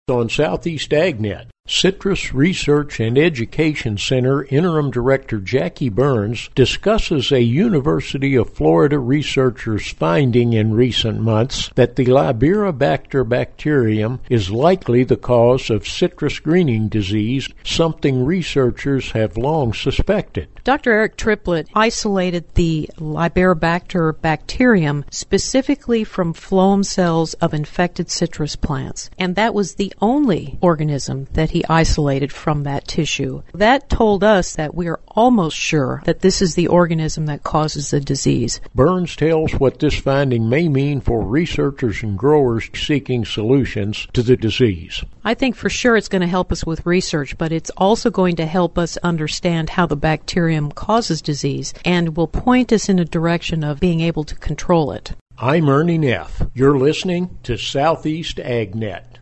On Southeast AgNet. Citrus Research and Education Center Interim Director Jackie Burns discusses a University of Florida researcher's finding in recent months that the Libera-Bacter bacterium is likely the cause of citrus greening disease, something researchers have long suspected. Dr. Eric Triplett isolated the Libera-Bacter bacterium specifically from phloem cells of infected citrus plants, and that was the only organism that he isolated from that tissue. That told us that we are almost sure that this is the organism that causes the disease. Burns tells what this finding may mean for researchers and growers seeking solutions to the disease. I think for sure it's going to help us with research, but it's also going to help us understand how the bacterium causes disease and will point us in a direction of being able to control it. I'm Ernie Neff. You're listening to Southeast AgNet.